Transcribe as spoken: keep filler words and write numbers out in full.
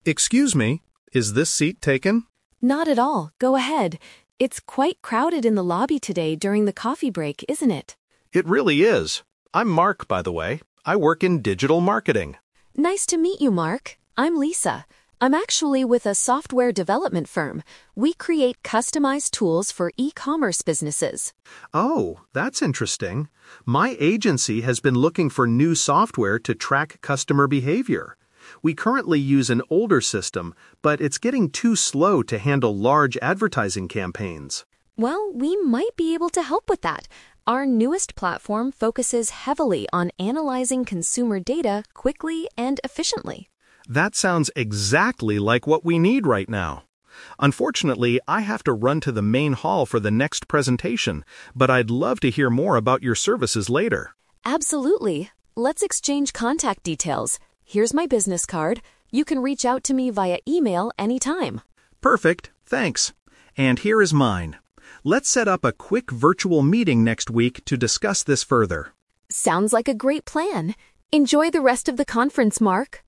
Excuse me, is this seat taken? Not at all. Go ahead. It's quite crowded in the lobby today during the coffee break, isn't it? It really is. I'm Mark, by the way. I work in digital marketing. Nice to meet you, Mark. I'm Lisa. I'm actually with a software development firm. We create customized tools for e-commerce businesses. Oh, that's interesting. My agency has been looking for new software to track customer behavior. We currently use an older system, but it's getting too slow to handle large advertising campaigns. Well, we might be able to help with that. Our newest platform focuses heavily on analyzing consumer data quickly and efficiently. That sounds exactly like what we need right now. Unfortunately, I have to run to the main hall for the next presentation, but I'd love to hear more about your services later. Absolutely. Let's exchange contact details. Here's my business card. You can reach out to me via email anytime. Perfect, thanks. And here is mine. Let's set up a quick virtual meeting next week to discuss this further. Sounds like a great plan. Enjoy the rest of the conference, Mark.